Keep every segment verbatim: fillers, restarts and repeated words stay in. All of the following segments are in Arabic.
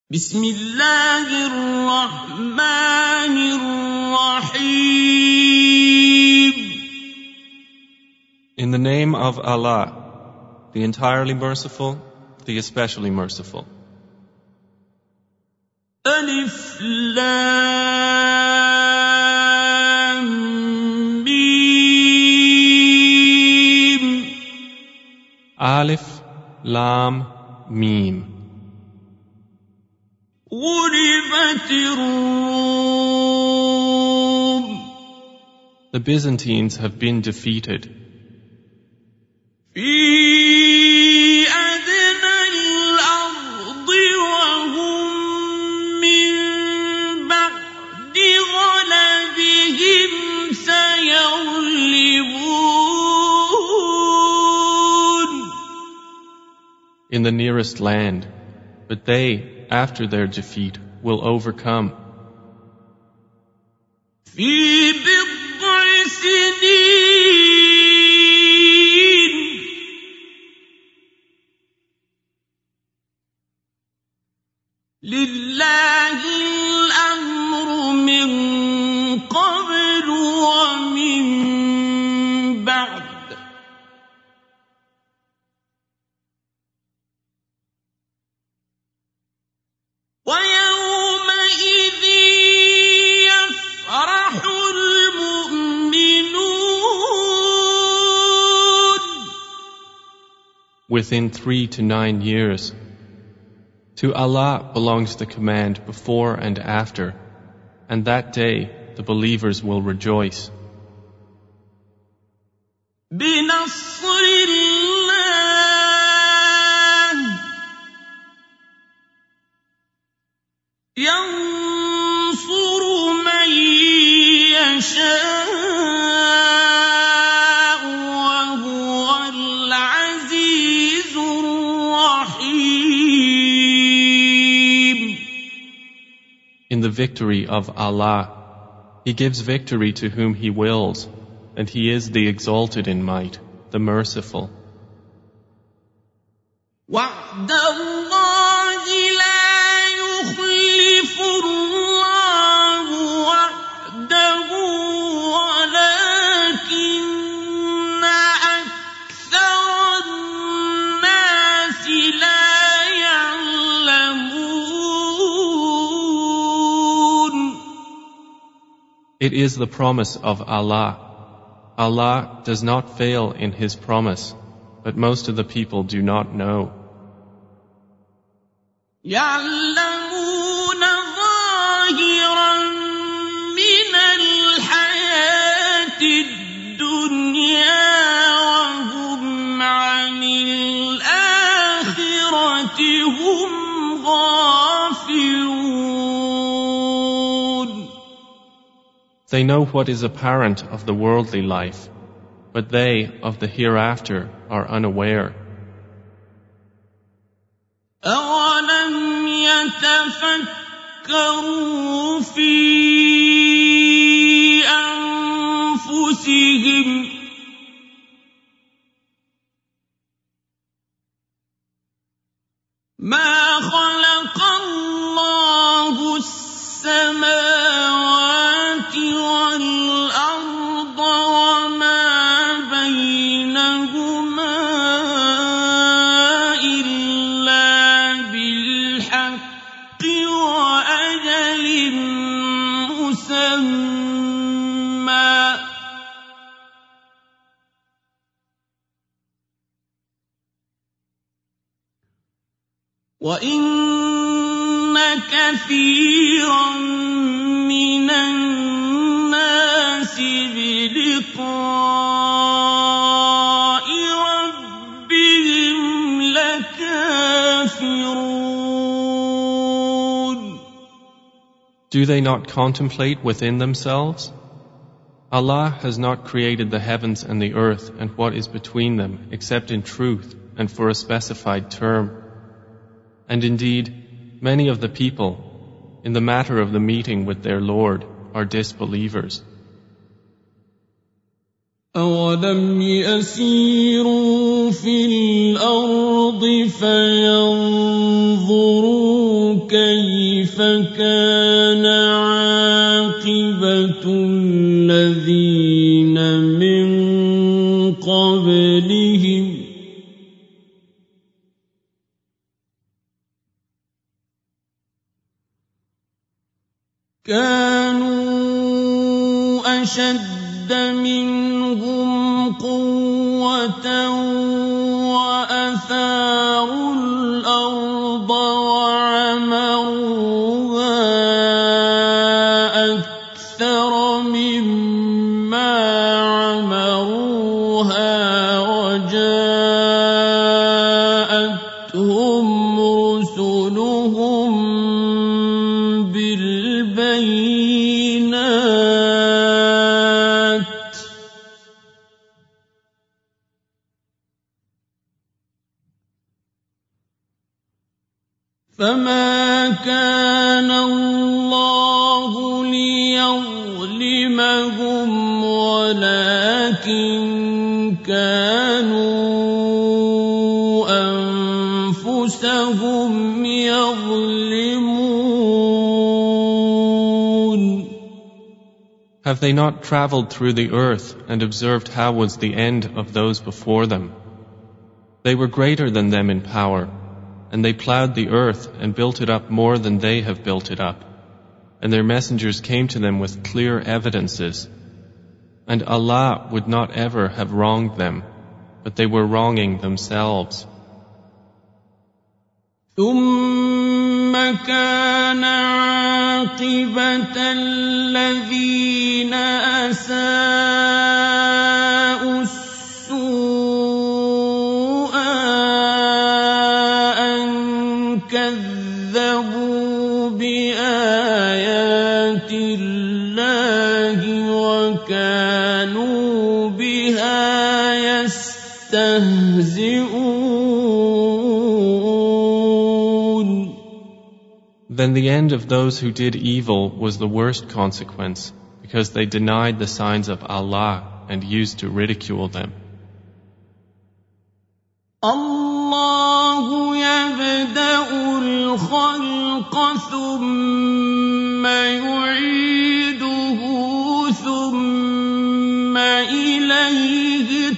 بسم الله الرحمن الرحيم. In the name of Allah, the entirely merciful, the especially merciful. ألف لام ميم. Alif, Lam, Mim. غلبت الروم. The Byzantines have been defeated. في أدنى الأرض وهم من بعد غلبهم سيغلبون. In the nearest land, but they, after their defeat, will overcome. في بضع سنين لله الأمر من قبل ومن بعد ويومئذ يفرح المؤمنون. Within three to nine years. To Allah belongs the command before and after, and that day the believers will rejoice. بنصر الله ينصر من يشاء وهو العزيز الرحيم. In the victory of Allah, He gives victory to whom He wills, and He is the exalted in might, the merciful. وعد الله لا يخلف الله وعده ولكن أكثر الناس لا يعلمون. It is the promise of Allah. Allah does not fail in His promise, but most of the people do not know. يعلمون ظاهرا من الحياة الدنيا وهم عن الآخرة هم غافلون. They know what is apparent of the worldly life, but they of the hereafter are unaware. أولم يتفكروا في أنفسهم ما خلق الله السماوات والأرض وما بينهما إلا بالحق وأجل مسمى وإن كثيرا من الناس بلقاء ربهم لكافرون. Do they not contemplate within themselves? Allah has not created the heavens and the earth and what is between them except in truth and for a specified term. And indeed, many of the people, in the matter of the meeting with their Lord, are disbelievers. أولم يسيروا في الأرض فينظروا كيف كان عاقبة الذين من قبلهم كانوا أشد منهم قوة وأثاروا الأرض وعمروها أكثر مما عمروها وجاءتهم رسلهم بالبينات فما كان الله ليظلمهم ولكن كانوا أنفسهم يظلمون. Have they not traveled through the earth and observed how was the end of those before them? They were greater than them in power, and they plowed the earth and built it up more than they have built it up. And their messengers came to them with clear evidences. And Allah would not ever have wronged them, but they were wronging themselves. ثم كان عاقبة الذين أساءوا السوء أن كذبوا بآيات الله وكانوا بها يستهزئون. Then the end of those who did evil was the worst consequence, because they denied the signs of Allah and used to ridicule them. الله يبدأ الخلق ثم يعيده ثم إليه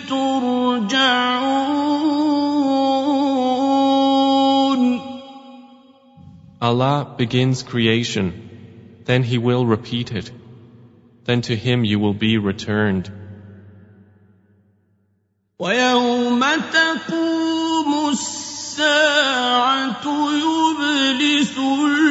ترجعون. Allah begins creation, then He will repeat it, then to Him you will be returned. ويوم تقوم الساعة يبلس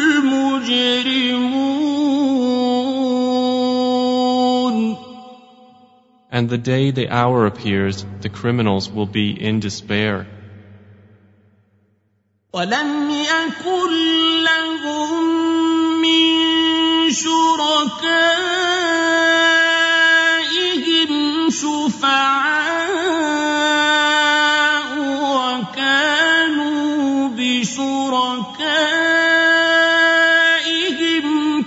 المجرمون. And the day the hour appears, the criminals will be in despair. ولم يكن لهم من شركائهم شفعاء وكانوا بشركائهم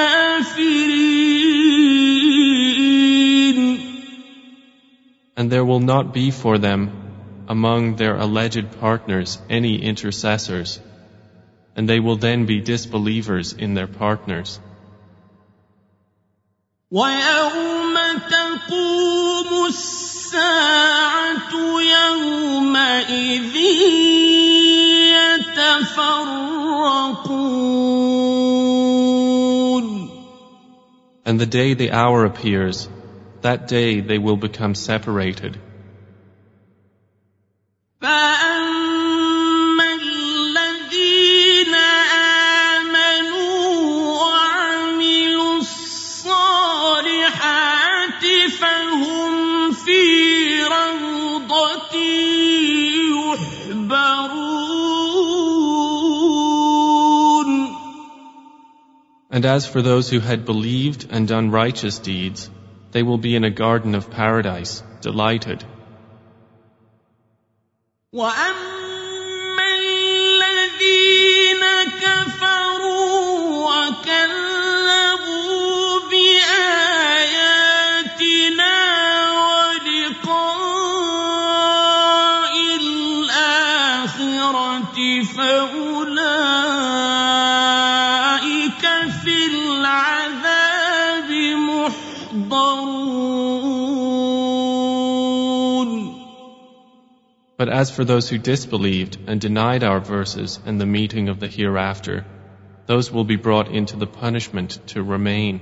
كافرين. And there will not be for them among their alleged partners any intercessors, and they will then be disbelievers in their partners. وَيَوْمَ تَقُومُ السَّاعَةُ يَوْمَئِذٍ يَتَفَرَّقُونَ. And the day the hour appears, that day they will become separated. فَأَمَّا الَّذِينَ آمَنُوا وَعَمِلُوا الصَّالِحَاتِ فَهُمْ فِي رَوْضَةٍ يُحْبَرُونَ. And as for those who had believed and done righteous deeds, they will be in a garden of paradise, delighted. وَأَمَّا الَّذِينَ كَفَرُوا وَكَذَّبُوا بِآيَاتِنَا وَلِقَاءِ الْآخِرَةِ فَأُولَٰئِكَ But as for those who disbelieved and denied our verses and the meeting of the hereafter, those will be brought into the punishment to remain.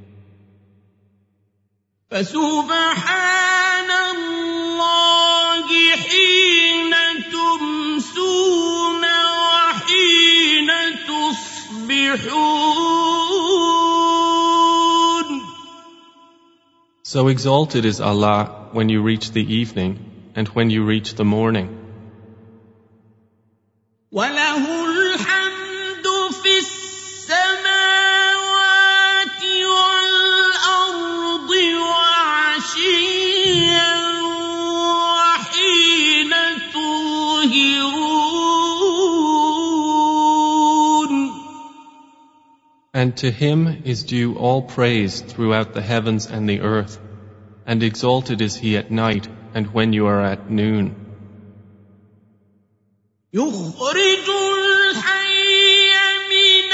فسبحان الله حين تمسون وحين تصبحون. So exalted is Allah when you reach the evening and when you reach the morning. وله الحمد في السماوات والأرض وعشيا وحين تظهرون. And to Him is due all praise throughout the heavens and the earth, and exalted is He at night and when you are at noon. يخرج الحي من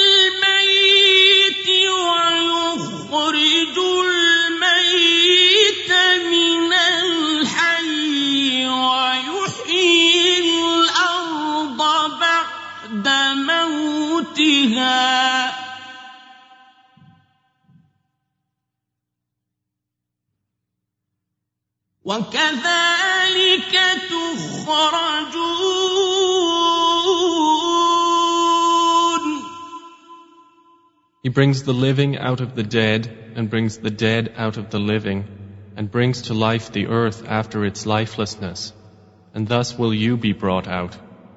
الميت ويخرج الميت من الحي ويحيي الأرض بعد موتها وكذلك تخرجون. He brings the living out of the dead and brings the dead out of the living and brings to life the earth after its lifelessness, and thus will you be brought out.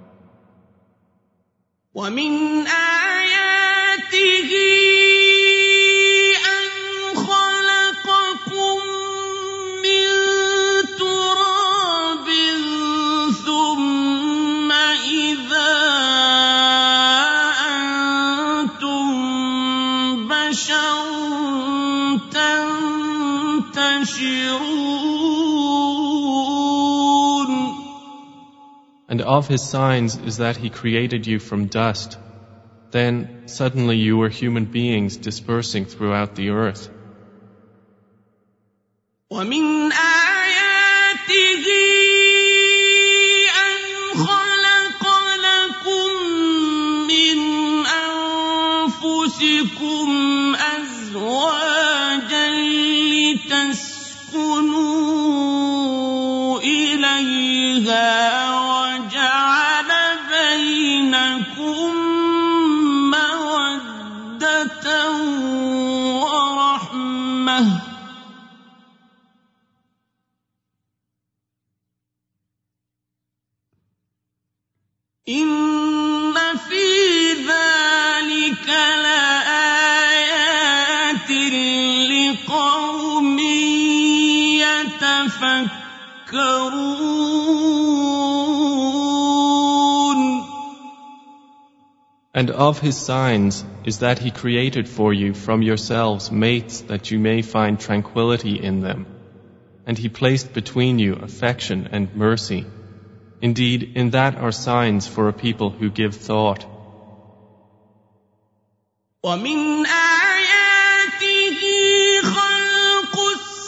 ومن آياته And of His signs is that He created you from dust. Then suddenly you were human beings dispersing throughout the earth. ومن آياته أن خلق لكم من أنفسكم أزواجا لتسكنوا إليها وجعل بينكم مودة ورحمة إن في ذلك لآيات لقوم يتفكرون. And of His signs is that He created for you from yourselves mates that you may find tranquility in them. And He placed between you affection and mercy. Indeed, in that are signs for a people who give thought. ومن آياته خلق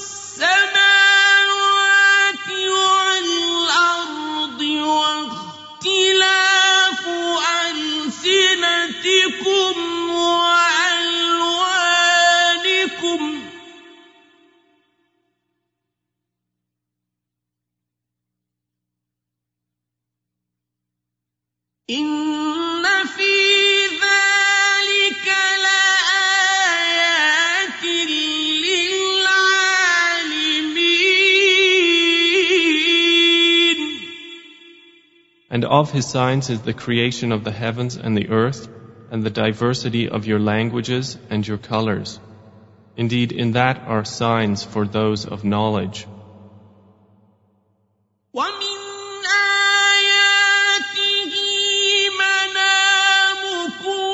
السماوات والأرض واختلاف ألسنتكم وألوانكم إن في ذلك لآيات للعالمين. And of His signs is the creation of the heavens and the earth, and the diversity of your languages and your colors. Indeed, in that are signs for those of knowledge. ومن آياته منامكم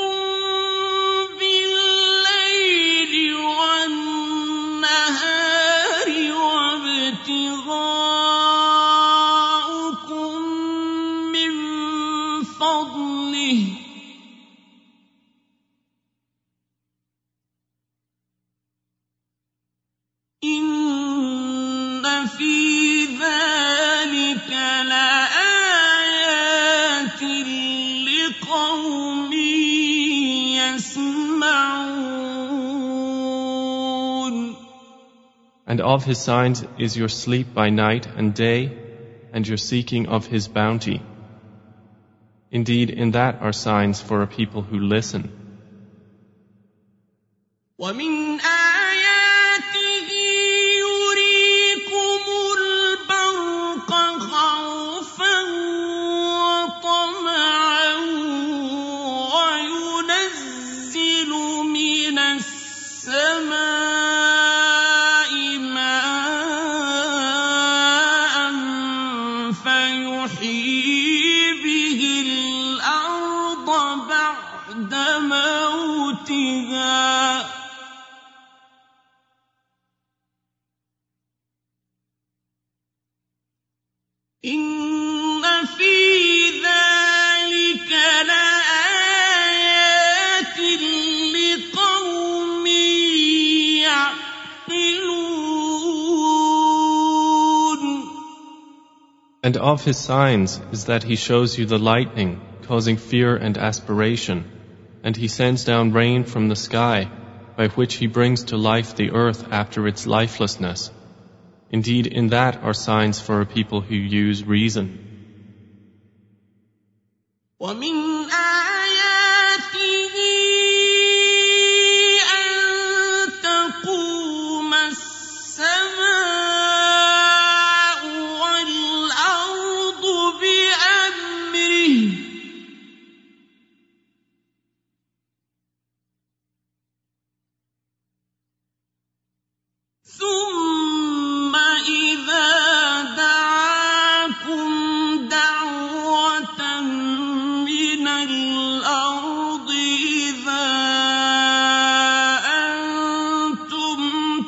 بالليل والنهار وابتغاؤكم من فضله إن في ذلك لآيات And of His signs is your sleep by night and day, and your seeking of His bounty. Indeed, in that are signs for a people who listen. ومن آياته يريكم البرق خوفا وطمعا وينزل من السماء ماء فيحيي به الأرض بعد موتها إن في ذلك لآيات لقوم يعقلون. And of His signs is that He shows you the lightning, causing fear and aspiration, and He sends down rain from the sky, by which He brings to life the earth after its lifelessness. Indeed, in that are signs for a people who use reason. ومن آياته أن تقوم السماء والأرض بأمره ثم إذا دعاكم دعوة من الأرض إذا أنتم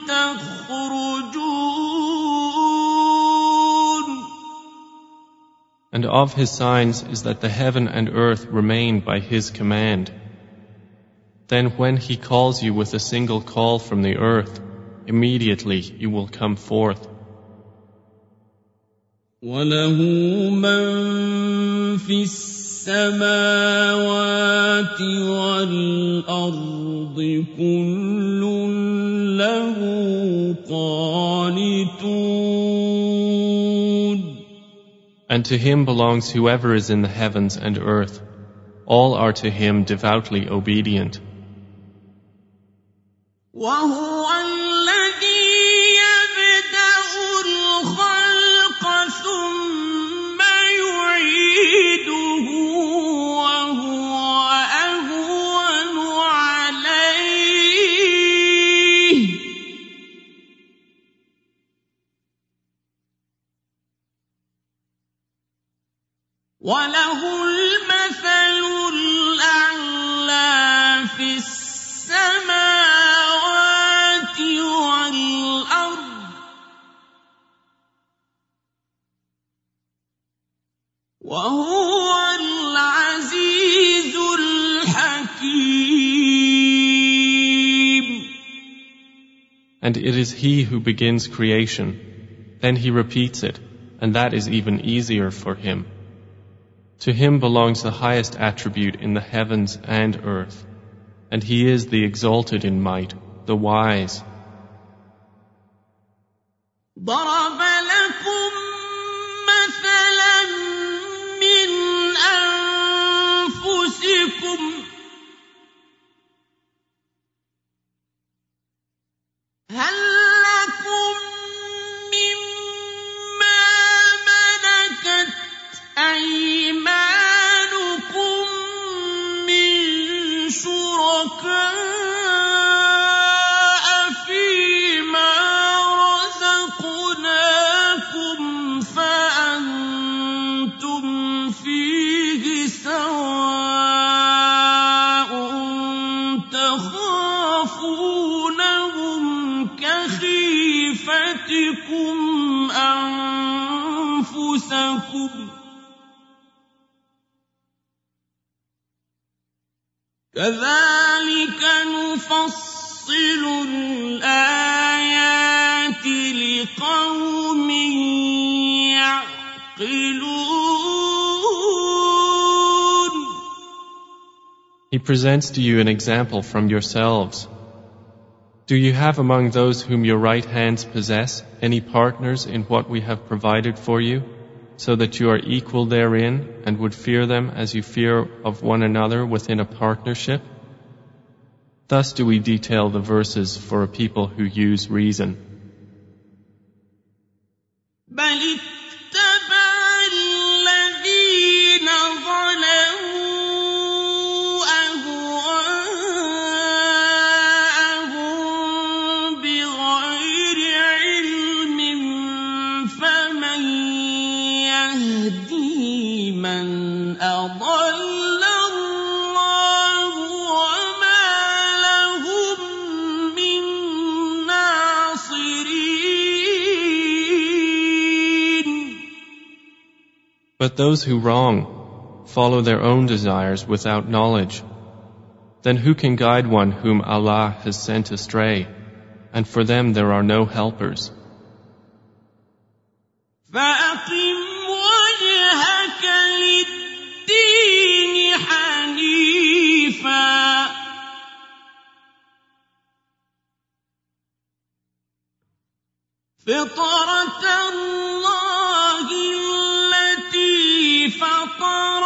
تخرجون. And of His signs is that the heaven and earth remain by His command. Then when He calls you with a single call from the earth, immediately you will come forth. وله من في السماوات والأرض كل له قانتون. And to Him belongs whoever is in the heavens and earth. All are to Him devoutly obedient. وهو الذي يبدأ الخلق ثم يعيده وهو أهون عليه وله المثل الأعلى في السماوات والأرض وهو العزيز الحكيم. And it is He who begins creation, then He repeats it, and that is even easier for Him. To Him belongs the highest attribute in the heavens and earth, and He is the exalted in might, the wise. ضرب لكم مثلا من أنفسكم هل لكم مما ملكت أيمانكم من شركاء فيما رزقناكم فأنتم فيه سواء تخافونهم كخيفتكم أنفسكم كذلك نفصل الآيات لقوم يعقلون. He presents to you an example from yourselves. Do you have among those whom your right hands possess any partners in what we have provided for you, so that you are equal therein and would fear them as you fear of one another within a partnership? Thus do we detail the verses for a people who use reason. بل اتبع الذين ظلموا أهواءهم بغير علم فمن يهدي من أضل الله وما لهم من ناصرين. But those who wrong follow their own desires without knowledge. Then who can guide one whom Allah has sent astray? And for them there are no helpers. فأقم وجهك للدين حنيفا فطرة الله التي فطر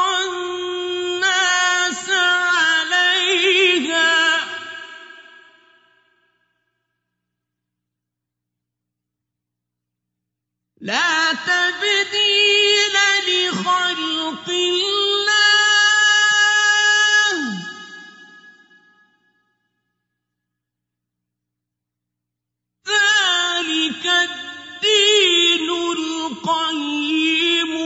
الناس عليها لا تبديل لخلق الله ذلك الدين القيم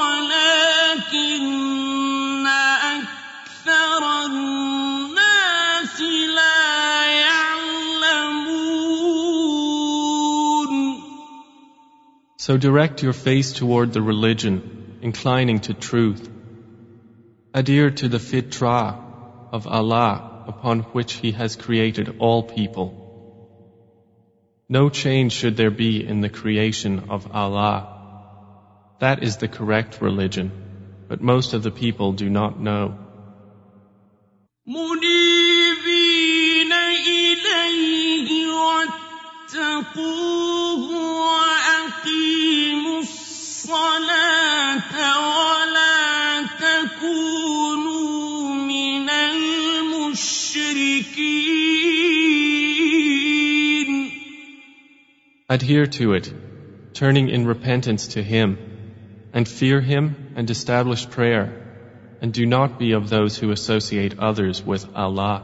ولكن أكثر الناس لا يعلمون. So direct your face toward the religion, inclining to truth. Adhere to the fitrah of Allah upon which He has created all people. No change should there be in the creation of Allah. That is the correct religion, but most of the people do not know. منيبين إليه واتقوه وأقيموا الصلاة ولا تكونوا من المشركين. Adhere to it, turning in repentance to Him, and fear Him and establish prayer, and do not be of those who associate others with Allah.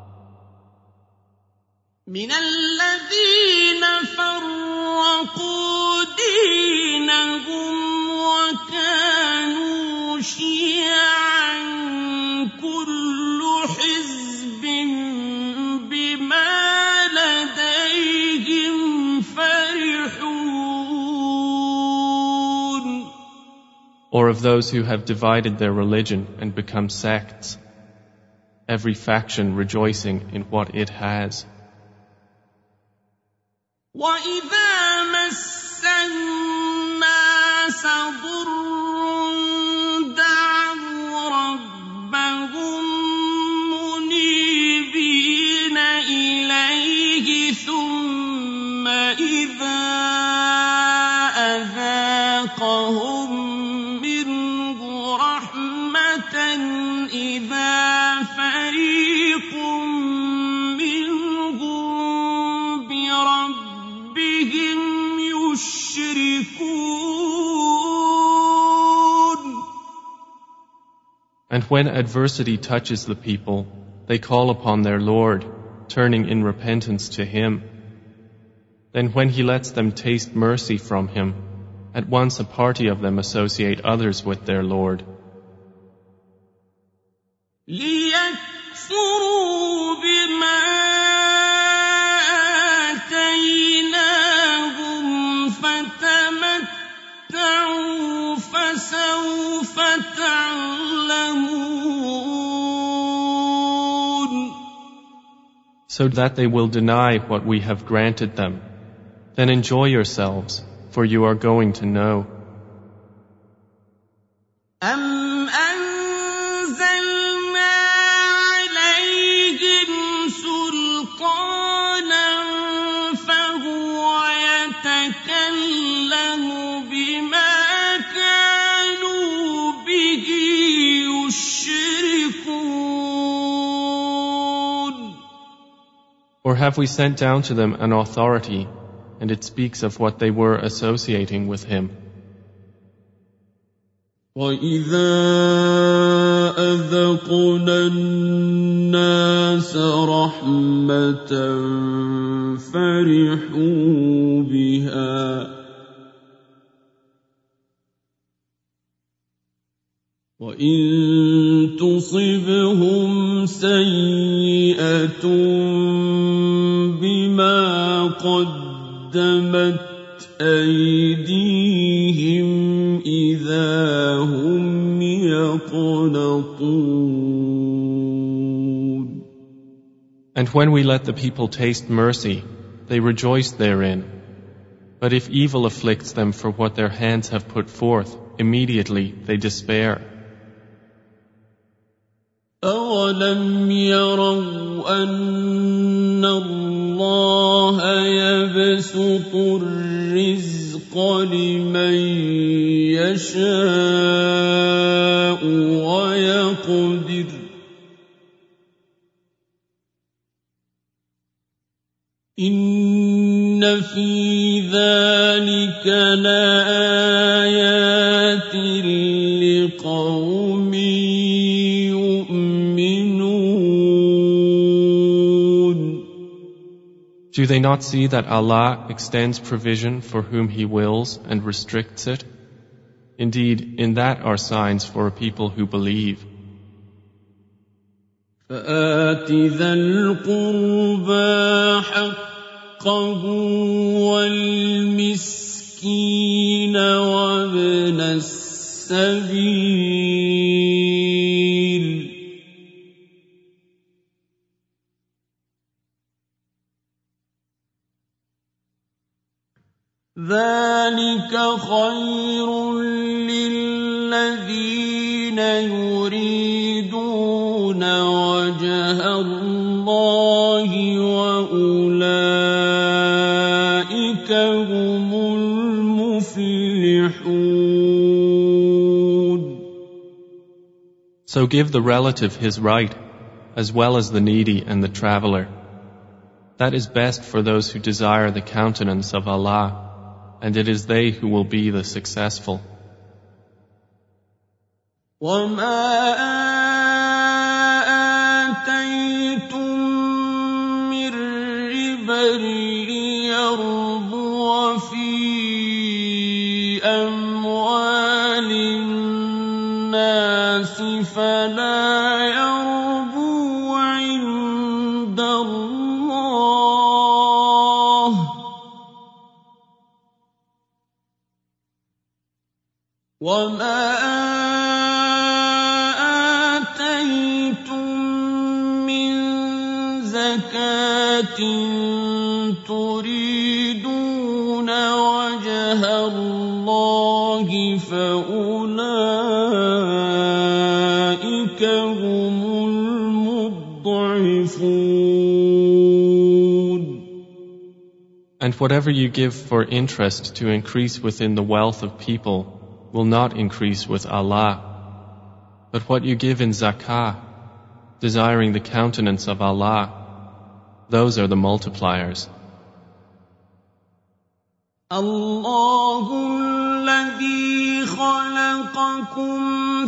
من الذين فرقوا دينهم وكانوا شيعا كل حزب بما لديهم فرحون. Or of those who have divided their religion and become sects, every faction rejoicing in what it has. وَإِذَا مَسَّ النَّاسَ ضُرٌّ دَعَوْا رَبَّهُم مُّنِيبِينَ إِلَيْهِ ثُمَّ إِذَا أَذَاقَهُم مِّنْهُ رَحْمَةً إِذَا فَرِيقٌ مِّنْهُم بِرَبِّهِمْ يُشْرِكُونَ. And when adversity touches the people, they call upon their Lord, turning in repentance to Him. Then when He lets them taste mercy from Him, at once a party of them associate others with their Lord. لِيَكْفُرُوا بِمَا آتَيْنَاهُمْ فَتَمَتَّعُوا فَسَوْفَ تَعْلَمُونَ. So that they will deny what we have granted them. Then enjoy yourselves, for you are going to know. أَمْ أَنزَلْنَا عَلَيْهِمْ سُلْطَانًا Or have we sent down to them an authority, and it speaks of what they were associating with him? وَإِذَا أَذَقْنَا النَّاسَ رَحْمَةً فَرِحُوا بِهَا وَإِن تُصِبْهُمْ سَيِّئَةٌ بِمَا قَدَّمَتْ أَيْدِيهِمْ إِذَا هُمْ يَقْنَطُونَ. And when we let the people taste mercy, they rejoice therein. But if evil afflicts them for what their hands have put forth, immediately they despair. أَوَلَمْ يَرَوْا أَنَّ اللَّهَ يَبْسُطُ الرِّزْقَ لِمَن يَشَاءُ وَيَقْدِرُ إِنَّ فِي ذَلِكَ لَآيَاتٍ لِقَوْمٍ Do they not see that Allah extends provision for whom He wills and restricts it? Indeed, in that are signs for a people who believe. فَآتِ ذَا الْقُرْبَى حَقَّهُ وَالْمِسْكِينَ وَابْنَ السَّبِيلِ ذَلِكَ خَيْرٌ لِّلَّذِينَ يُرِيدُونَ وَجْهَ اللَّهِ وَأُولَٰئِكَ هُمُ الْمُفْلِحُونَ. So give the relative his right, as well as the needy and the traveler. That is best for those who desire the countenance of Allah, and it is they who will be the successful. وَمَا آتَيْتُم مِّن رِّبًا لِّيَرْبُوَ فِي أَمْوَالِ النَّاسِ فَلَا يَرْبُو عِندَ اللَّهِ وَمَا آتَيْتُم مِّن زَكَاةٍ تُرِيدُونَ وَجْهَ اللَّهِ فَأُولَٰئِكَ هُمُ الْمُضْعِفُونَ. And whatever you give for interest to increase within the wealth of people will not increase with Allah. But what you give in zakah, desiring the countenance of Allah, those are the multipliers. الله الذي خلقكم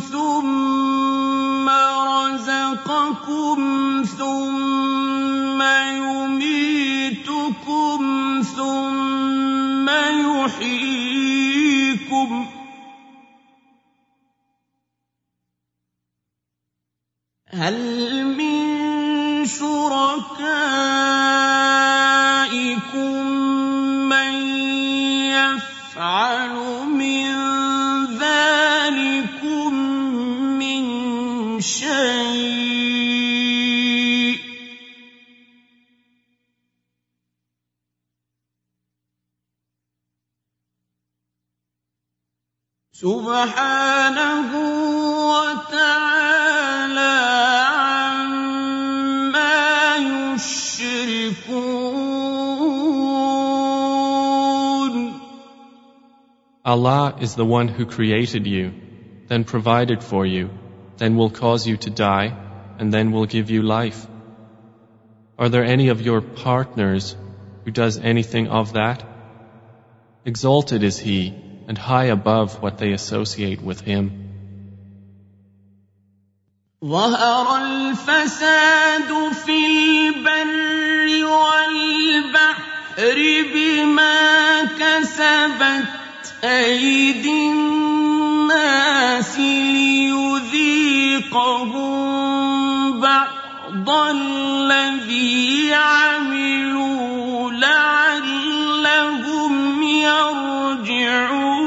ثم رزقكم ثم يميتكم ثم يحييكم هل من شركائكم من يفعل من ذلكم من شيء سبحانه وتعالى عما يشركون. Allah is the one who created you, then provided for you, then will cause you to die, and then will give you life. Are there any of your partners who does anything of that? Exalted is he, and high above what they associate with him. ظهر الفساد في البر والبحر بما كسبت أيدي الناس ليذيقهم بعض الذي عملوا لعلهم يرجعون.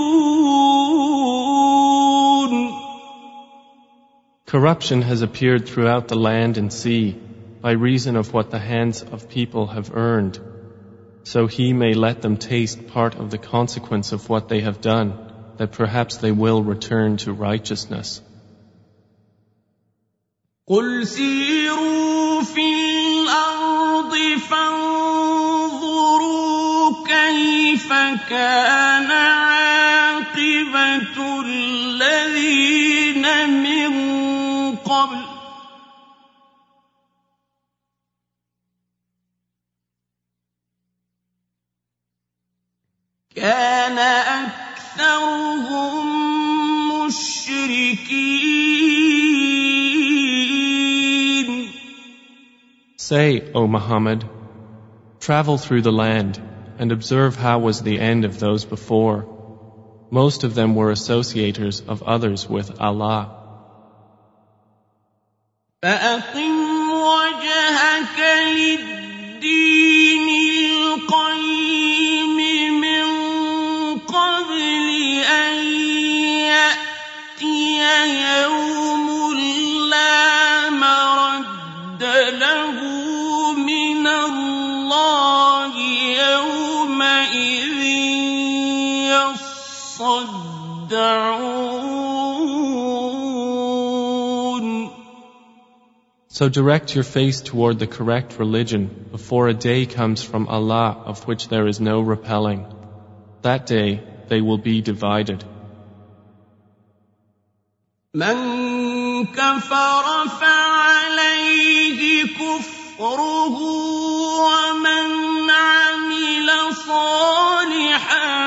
Corruption has appeared throughout the land and sea by reason of what the hands of people have earned, so he may let them taste part of the consequence of what they have done, that perhaps they will return to righteousness. قل سيروا في الأرض فانظروا كيف كان عاقبة الذين من قبل كان أكثرهم مشركين. Say, O Muhammad, travel through the land and observe how was the end of those before. Most of them were associators of others with Allah. فأقم وجهك للدين القيم من قبل أن يأتي يوم لا مرد له من الله يومئذ يصدعون. So direct your face toward the correct religion before a day comes from Allah of which there is no repelling. That day they will be divided. من كفر فعليه كفره ومن عمل صالحا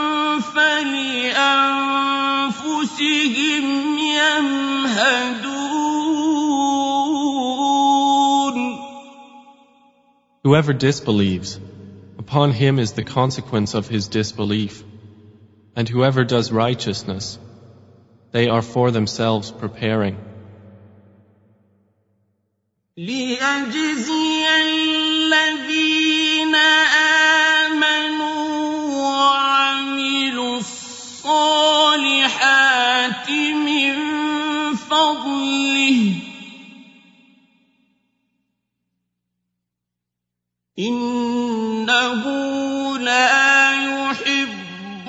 فلأنفسهم يمهدون. Whoever disbelieves, upon him is the consequence of his disbelief. And whoever does righteousness, they are for themselves preparing. ليجزي الذين آمنوا وعملوا الصالحات من فضله إنه لا يحب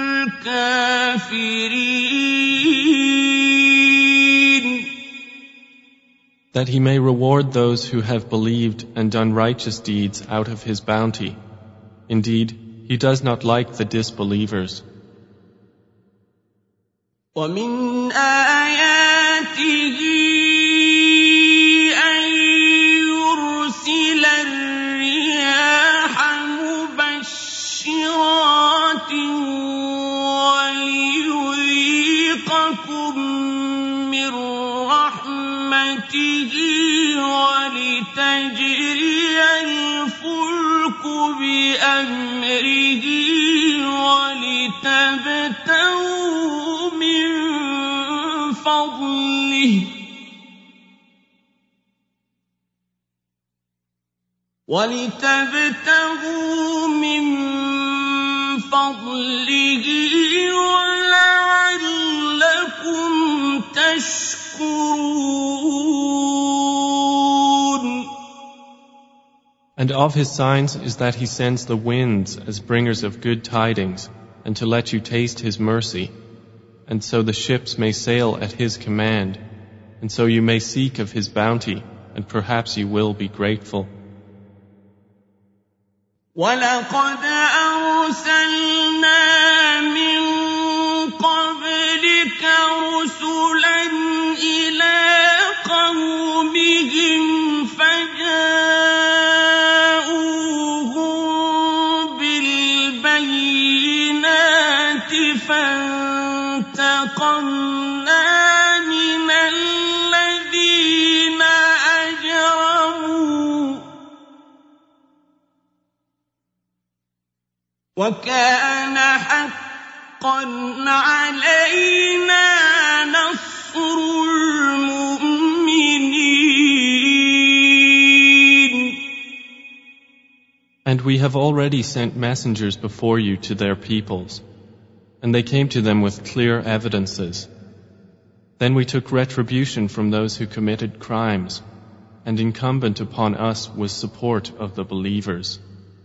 الكافرين. That he may reward those who have believed and done righteous deeds out of his bounty. Indeed, he does not like the disbelievers. ومن آياته أن يرسل الرياح مبشرات وليذيقكم من رحمته ولتجري الفلك بأمره ولتبتغوا من فضله ولتبتغوا من فضله ولعلكم تشكرون. And of his signs is that he sends the winds as bringers of good tidings, and to let you taste his mercy, and so the ships may sail at his command, and so you may seek of his bounty, and perhaps you will be grateful. وَلَقَدْ أَرْسَلْنَا مِن قَبْلِكَ رُسُلًا إِلَىٰ قَوْمِهِمْ فَجَاءُوهُم وَكَانَ حَقًّا عَلَيْنَا نَصْرُ الْمُؤْمِنِينَ. And we have already sent messengers before you to their peoples, and they came to them with clear evidences. Then we took retribution from those who committed crimes, and incumbent upon us was support of the believers.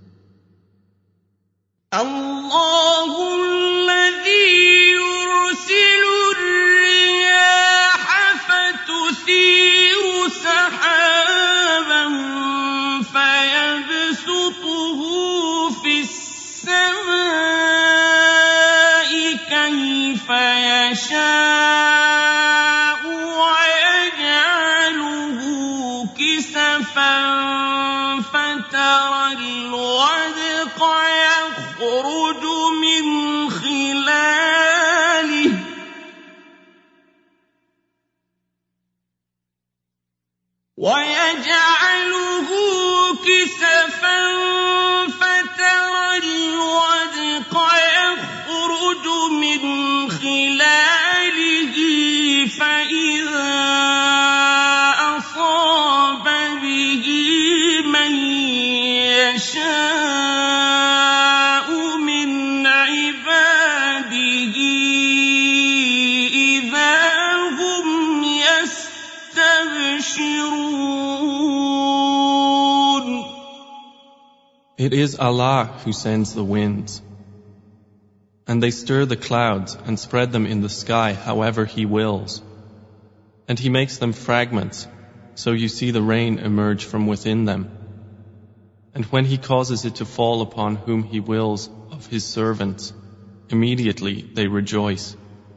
الله الذي يرسل الرياح فتثير سحابا فيبسطه في السماء كيف يشاء ويجعله كسفا فترى الودق يخرج من خلاله ويجعله كسفا فترى الودق يخرج من خلاله فإذا أصاب به من يشاء من عباده إذا هم يستبشرون. It is Allah who sends the winds, and they stir the clouds and spread them in the sky however He wills. And He makes them fragments, so you see the rain emerge from within them. And when He causes it to fall upon whom He wills of His servants, immediately they rejoice.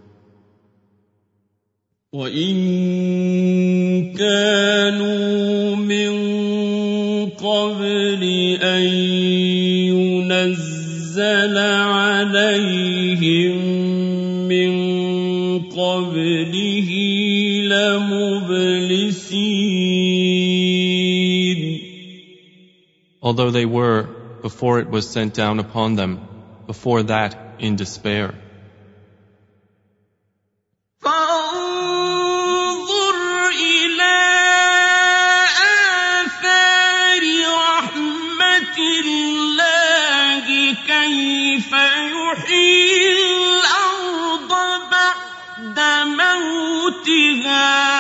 وَإِن كَانُوا مِن قَبْلِ أَن يُنَزَّلَ عَلَيْهِم مِّن قَبْلِهِ لَمُبْلِسِينَ. Although they were, before it was sent down upon them, before that in despair. فانظر إلى آثار رحمة الله كيف يحيي الأرض بعد موتها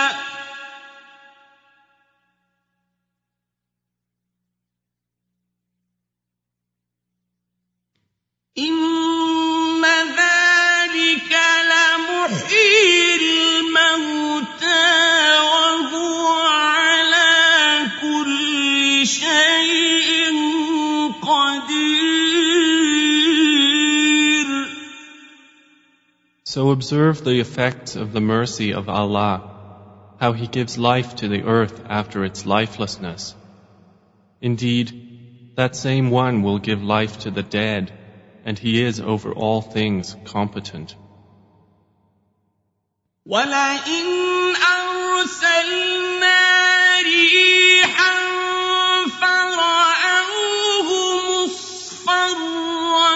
إن ذلك لمحيي الموتى وهو على كل شيء قدير. So observe the effects of the mercy of Allah, how He gives life to the earth after its lifelessness. Indeed, that same one will give life to the dead, and He is over all things competent. وَلَئِنْ أَرْسَلْنَا رِيحًا فَرَأَوْهُ مُصْفَرًّا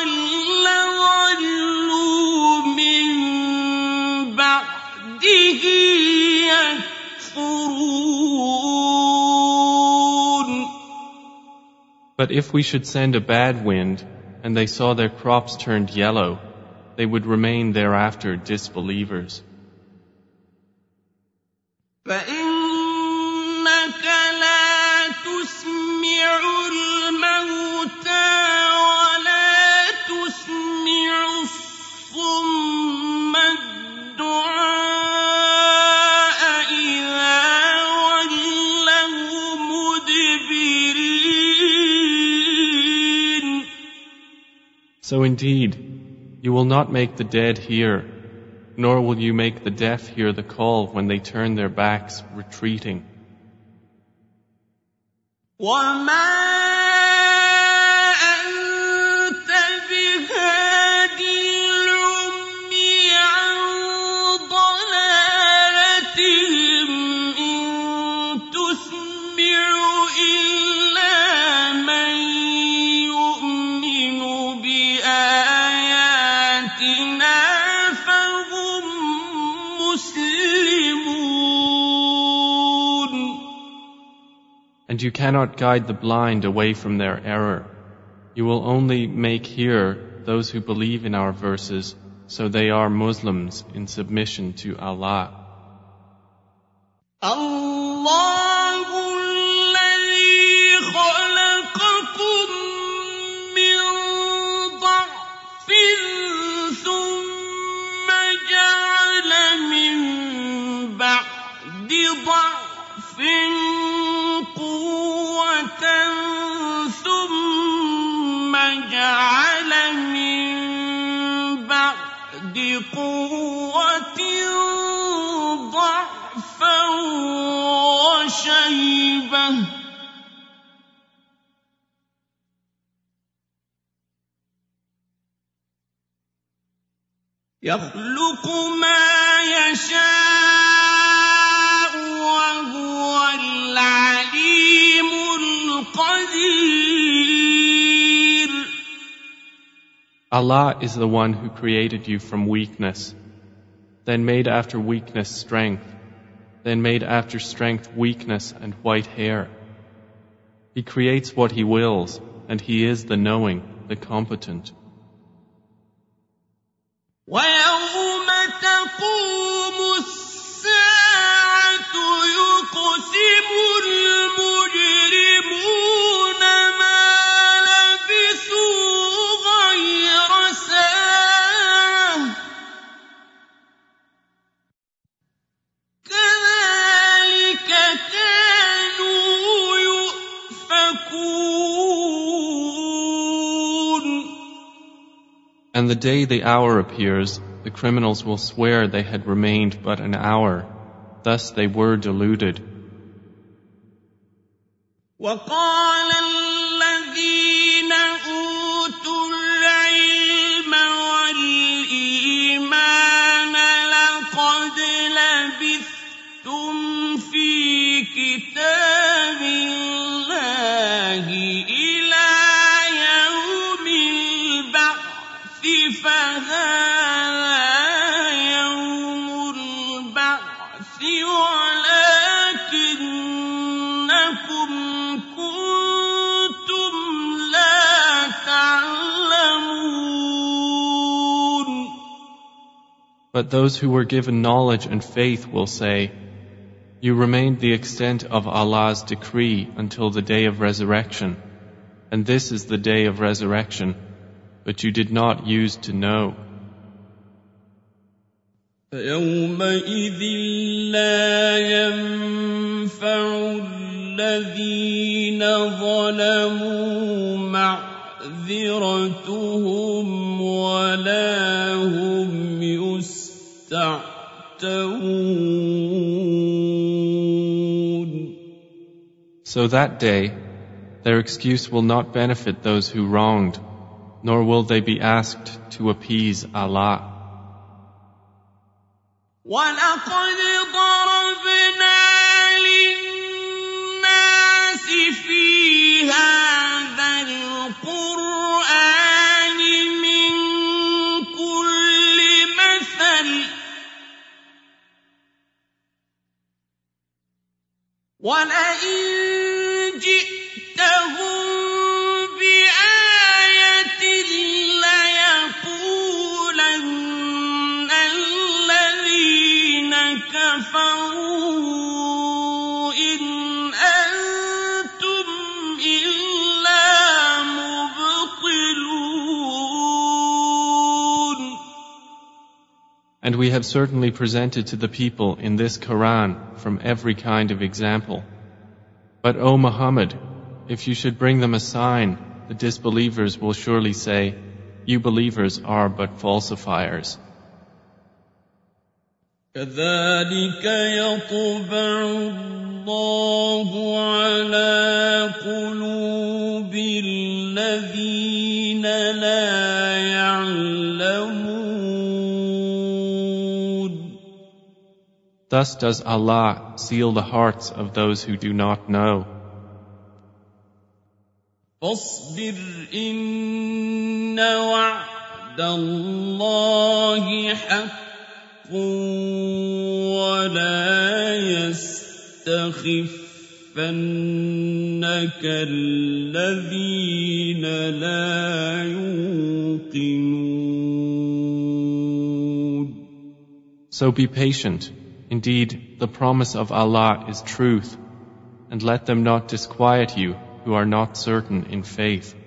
لَظَلُّوا مِن بَعْدِهِ يَكْفُرُونَ. But if we should send a bad wind, and they saw their crops turned yellow, they would remain thereafter disbelievers. فَإِنَّكَ لَا تُسْمِعُ الْمَوْتَىٰ وَلَا تُسْمِعُ الصُّمَّ الدُّعَاءَ إِذَا وَلَّوْا مُدْبِرِينَ. So indeed, you will not make the dead hear, nor will you make the deaf hear the call when they turn their backs, retreating. وَمَا أَنتَ بِهَادِ الْعُمْيِ عَن ضَلَالَتِهِمْ إِن تُسْمِعُ إِلَّا مَن يُؤْمِنُ بِآيَاتِ And you cannot guide the blind away from their error. You will only make hear those who believe in our verses, so they are Muslims in submission to Allah. الله الذي خلقكم من ضعف ثم جعل من بعد ضعف قوة ثم جعل من بعد قوة ضعفا وشيبة يخلق ما يشاء وهو العليم القدير. Allah is the one who created you from weakness, then made after weakness strength, then made after strength weakness and white hair. He creates what He wills, and He is the knowing, the competent. ويوم تقوم الساعة يقسم المجرمون ما لبثوا غير ساعة كذلك كانوا يؤفكون. And the day the hour appears, the criminals will swear they had remained but an hour. Thus they were deluded. وقال الذين أوتوا العلم والإيمان لقد لبثتم في كتاب الله إلى يوم البعث فهذا يوم البعث ولكنكم كنتم لا تعلمون. But those who were given knowledge and faith will say, You remained the extent of Allah's decree until the day of resurrection, and this is the day of resurrection, but you did not use to know. فيومئذ لا ينفع الذين ظلموا معذرتهم ولا هم يستعتبون. So that day, their excuse will not benefit those who wronged, nor will they be asked to appease Allah. وَلَقَدْ ضَرَبْنَا لِلنَّاسِ فِي هَذَا الْقُرْآنِ مِنْ كُلِّ مَثَلٍ وَلَئِنْ جِئْتَهُمْ بِآيَةٍ لَيَقُولَنَّ الَّذِينَ كَفَرُوا إِنْ أَنْتُمْ إِلَّا مُبْطِلُونَ. And we have certainly presented to the people in this Quran from every kind of example. But O Muhammad, if you should bring them a sign, the disbelievers will surely say, You believers are but falsifiers. كَذَلِكَ يَطْبَعُ اللَّهُ عَلَى قُلُوبِ الَّذِينَ لَا يَعْلَمُونَ. Thus does Allah seal the hearts of those who do not know. فاصبر إن وعد الله حق ولا يستخفنك الذين لا يعلمون. كالذين لا يوقنون. So be patient. Indeed, the promise of Allah is truth, and let them not disquiet you who are not certain in faith.